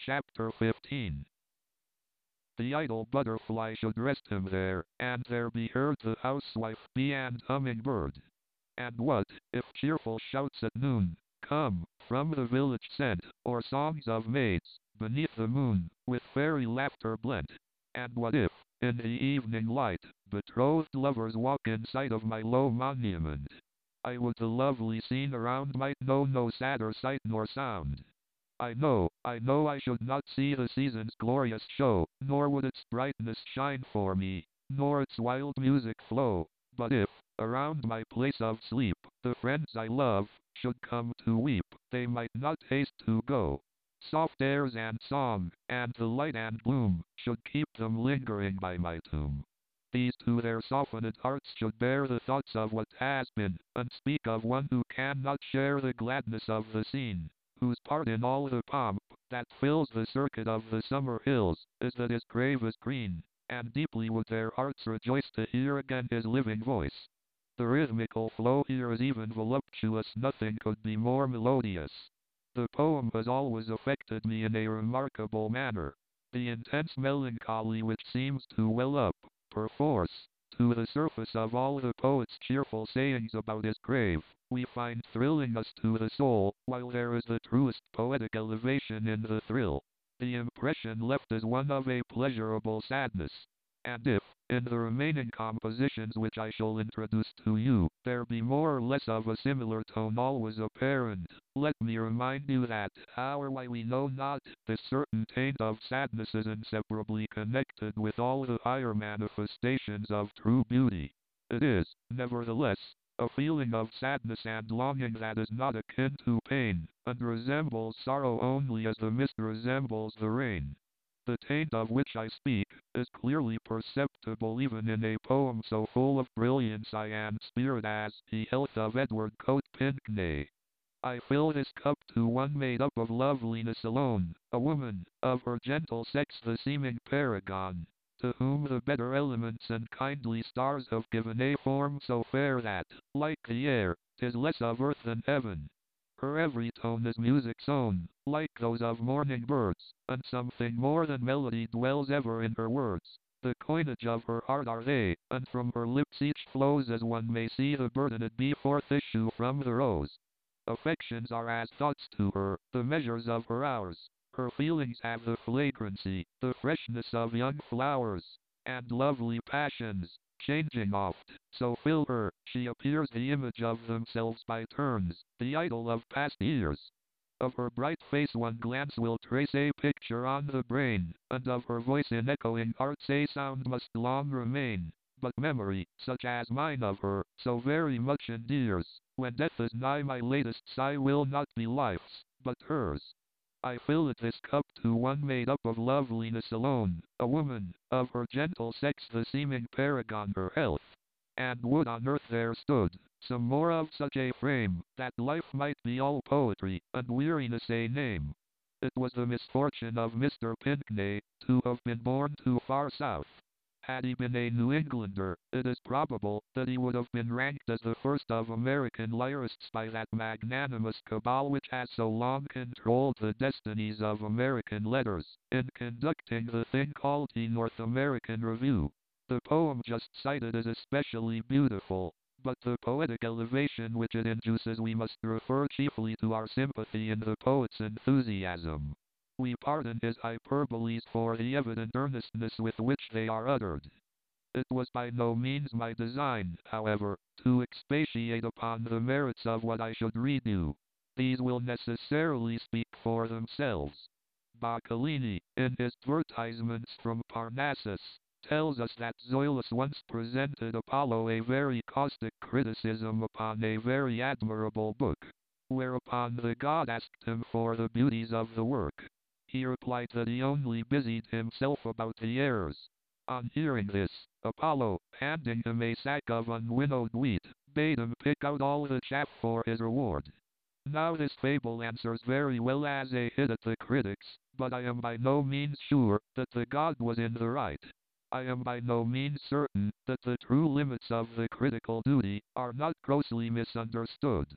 Chapter 15. The idle butterfly should rest him there, and there be heard the housewife bee and humming-bird. And what, if cheerful shouts at noon come from the village sent, or songs of maids, beneath the moon, with fairy laughter blent? And what if, in the evening light, betrothed lovers walk in sight of my low monument? I would the lovely scene around might know no sadder sight nor sound. I know I should not see the season's glorious show, nor would its brightness shine for me, nor its wild music flow. But if, around my place of sleep, the friends I love should come to weep, they might not haste to go. Soft airs and song, and the light and bloom, should keep them lingering by my tomb. These to their softened hearts should bear the thoughts of what has been, and speak of one who cannot share the gladness of the scene, whose part in all the pomp that fills the circuit of the summer hills is that his grave is green, and deeply would their hearts rejoice to hear again his living voice. The rhythmical flow here is even voluptuous, nothing could be more melodious. The poem has always affected me in a remarkable manner. The intense melancholy which seems to well up, perforce, to the surface of all the poet's cheerful sayings about his grave, we find thrilling us to the soul, while there is the truest poetic elevation in the thrill. The impression left is one of a pleasurable sadness. And if, in the remaining compositions which I shall introduce to you, there be more or less of a similar tone always apparent, let me remind you that, how or why we know not, this certain taint of sadness is inseparably connected with all the higher manifestations of true beauty. It is, nevertheless, a feeling of sadness and longing that is not akin to pain, and resembles sorrow only as the mist resembles the rain. The taint of which I speak is clearly perceptible even in a poem so full of brilliancy and spirit as The Health of Edward Coate Pinckney. I fill this cup to one made up of loveliness alone, a woman, of her gentle sex the seeming paragon, to whom the better elements and kindly stars have given a form so fair that, like the air, 'tis less of earth than heaven. Her every tone is music's own, like those of morning birds, and something more than melody dwells ever in her words. The coinage of her heart are they, and from her lips each flows as one may see the burdened bee forth issue from the rose. Affections are as thoughts to her, the measures of her hours. Her feelings have the flagrancy, the freshness of young flowers, and lovely passions, changing oft, so fill her, she appears the image of themselves by turns, the idol of past years. Of her bright face one glance will trace a picture on the brain, and of her voice in echoing hearts a sound must long remain. But memory, such as mine of her, so very much endears, when death is nigh my latest sigh will not be life's, but hers. I fill it this cup to one made up of loveliness alone, a woman, of her gentle sex the seeming paragon her health. And would on earth there stood some more of such a frame, that life might be all poetry, and weariness a name. It was the misfortune of Mr. Pinckney to have been born too far south. Had he been a New Englander, it is probable that he would have been ranked as the first of American lyrists by that magnanimous cabal which has so long controlled the destinies of American letters, in conducting the thing called the North American Review. The poem just cited is especially beautiful, but the poetic elevation which it induces we must refer chiefly to our sympathy in the poet's enthusiasm. We pardon his hyperboles for the evident earnestness with which they are uttered. It was by no means my design, however, to expatiate upon the merits of what I should read you. These will necessarily speak for themselves. Boccalini, in his advertisements from Parnassus, tells us that Zoilus once presented Apollo a very caustic criticism upon a very admirable book, whereupon the god asked him for the beauties of the work. He replied that he only busied himself about the errors. On hearing this, Apollo, handing him a sack of unwinnowed wheat, bade him pick out all the chaff for his reward. Now this fable answers very well as a hit at the critics, but I am by no means sure that the god was in the right. I am by no means certain that the true limits of the critical duty are not grossly misunderstood.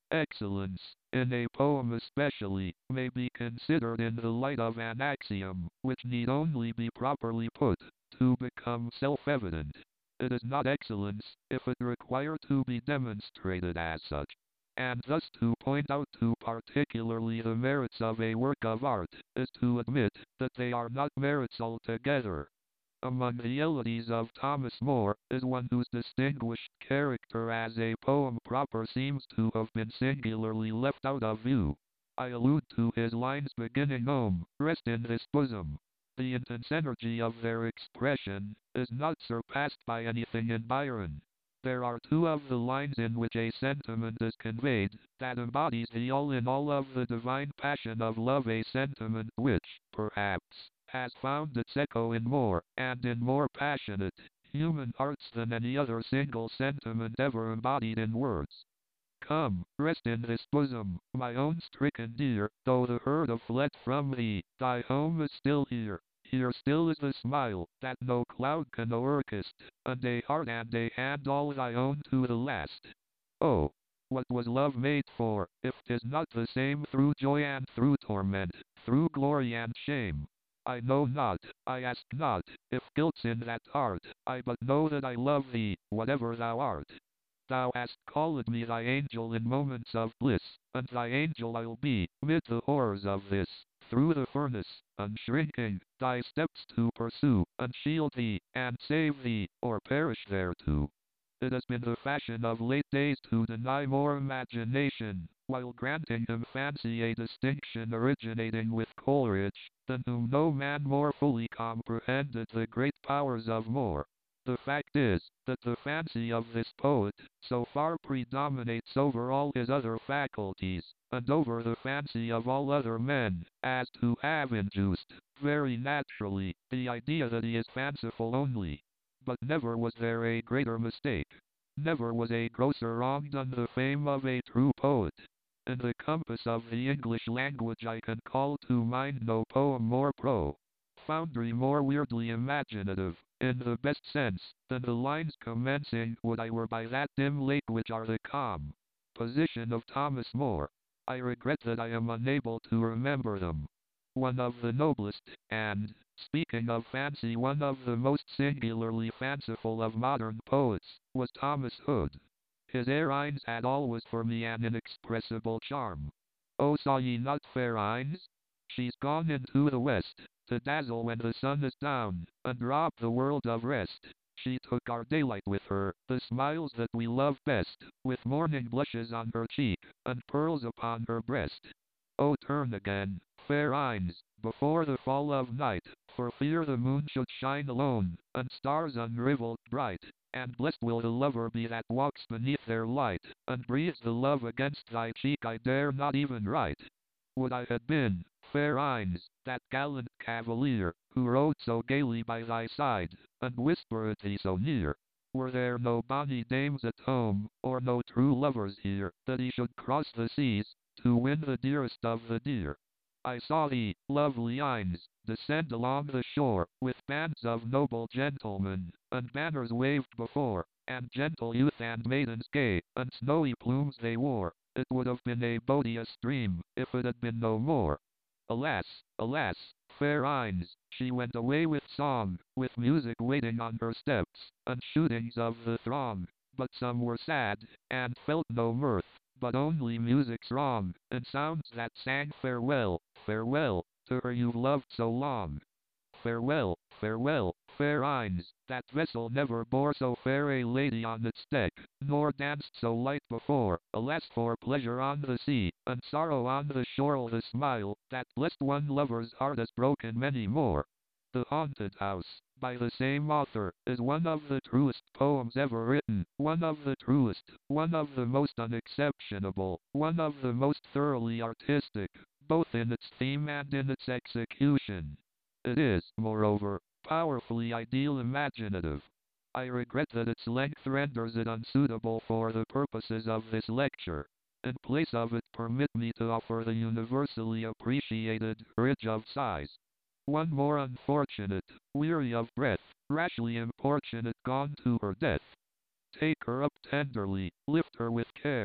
Excellence, in a poem especially, may be considered in the light of an axiom, which need only be properly put, to become self-evident. It is not excellence, if it require to be demonstrated as such. And thus to point out too particularly the merits of a work of art, is to admit that they are not merits altogether. Among the Elegies of Thomas More, is one whose distinguished character as a poem proper seems to have been singularly left out of view. I allude to his lines beginning "Home, rest in this bosom." The intense energy of their expression is not surpassed by anything in Byron. There are two of the lines in which a sentiment is conveyed that embodies the all in all of the divine passion of love, a sentiment which, perhaps, has found its echo in more, and in more passionate, human hearts than any other single sentiment ever embodied in words. Come, rest in this bosom, my own stricken dear, though the herd have fled from thee, thy home is still here. Here still is the smile, that no cloud can o'ercast, and a heart and a hand all thy own to the last. Oh, what was love made for, if 'tis not the same through joy and through torment, through glory and shame? I know not, I ask not, if guilt's in that heart, I but know that I love thee, whatever thou art. Thou hast called me thy angel in moments of bliss, and thy angel I'll be, mid the horrors of this, through the furnace, unshrinking, thy steps to pursue, and shield thee, and save thee, or perish thereto. It has been the fashion of late days to deny more imagination, while granting him fancy, a distinction originating with Coleridge, than whom no man more fully comprehended the great powers of Moore. The fact is, that the fancy of this poet so far predominates over all his other faculties, and over the fancy of all other men, as to have induced, very naturally, the idea that he is fanciful only. But never was there a greater mistake. Never was a grosser wrong done the fame of a true poet. In the compass of the English language I can call to mind no poem more profoundly more weirdly imaginative, in the best sense, than the lines commencing "Would I were by that dim lake which are the calm position of Thomas More." I regret that I am unable to remember them. One of the noblest, and, speaking of fancy, one of the most singularly fanciful of modern poets, was Thomas Hood. His Erin's had always for me an inexpressible charm. Oh, saw ye not fair Ines? She's gone into the west, to dazzle when the sun is down, and rob the world of rest. She took our daylight with her, the smiles that we love best, with morning blushes on her cheek, and pearls upon her breast. Oh, turn again, fair Ines, before the fall of night, for fear the moon should shine alone, and stars unrivalled bright, and blessed will the lover be that walks beneath their light, and breathes the love against thy cheek I dare not even write. Would I had been, fair Ines, that gallant cavalier, who rode so gaily by thy side, and whispered thee so near. Were there no bonny dames at home, or no true lovers here, that he should cross the seas, to win the dearest of the dear? I saw thee, lovely Ines, descend along the shore, with bands of noble gentlemen, and banners waved before, and gentle youth and maidens gay, and snowy plumes they wore. It would have been a beauteous dream, if it had been no more. Alas, alas, fair Ines, she went away with song, with music waiting on her steps, and shootings of the throng. But some were sad, and felt no mirth, but only music's wrong, and sounds that sang farewell, farewell, to her you've loved so long. Farewell, farewell, fair Ines, that vessel never bore so fair a lady on its deck, nor danced so light before. Alas for pleasure on the sea, and sorrow on the shore, the smile, that blessed one lover's heart has broken many more. The Haunted House, by the same author, is one of the truest poems ever written, one of the truest, one of the most unexceptionable, one of the most thoroughly artistic, both in its theme and in its execution. It is, moreover, powerfully ideal imaginative. I regret that its length renders it unsuitable for the purposes of this lecture. In place of it, permit me to offer the universally appreciated Bridge of Sighs. One more unfortunate, weary of breath, rashly importunate, gone to her death. Take her up tenderly, lift her with care,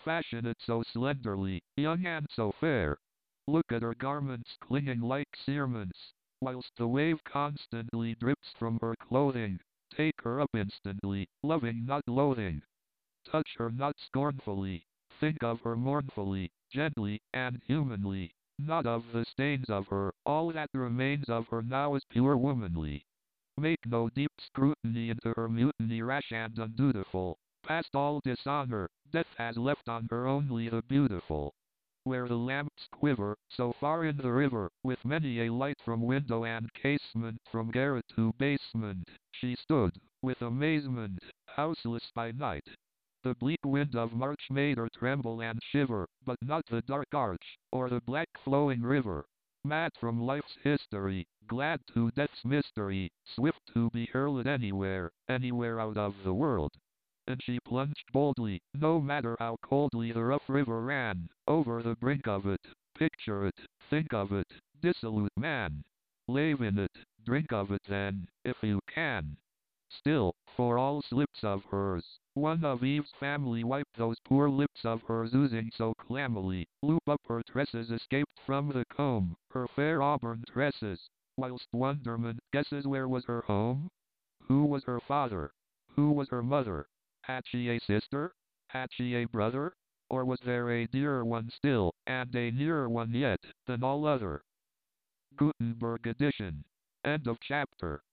fashioned so slenderly, young and so fair. Look at her garments clinging like cerements, whilst the wave constantly drips from her clothing. Take her up instantly, loving not loathing. Touch her not scornfully, think of her mournfully, gently and humanly. Not of the stains of her, all that remains of her now is pure womanly. Make no deep scrutiny into her mutiny rash and undutiful. Past all dishonor, death has left on her only the beautiful. Where the lamps quiver, so far in the river, with many a light from window and casement, from garret to basement, she stood, with amazement, houseless by night. The bleak wind of March made her tremble and shiver, but not the dark arch, or the black flowing river. Mad from life's history, glad to death's mystery, swift to be hurled anywhere, anywhere out of the world. And she plunged boldly, no matter how coldly the rough river ran, over the brink of it. Picture it, think of it, dissolute man. Lave in it, drink of it then, if you can. Still, for all slips of hers, one of Eve's family wiped those poor lips of hers oozing so clammily, loop up her tresses escaped from the comb, her fair auburn tresses, whilst wonderment guesses where was her home? Who was her father? Who was her mother? Had she a sister? Had she a brother? Or was there a dearer one still, and a nearer one yet, than all other? Gutenberg edition. End of chapter.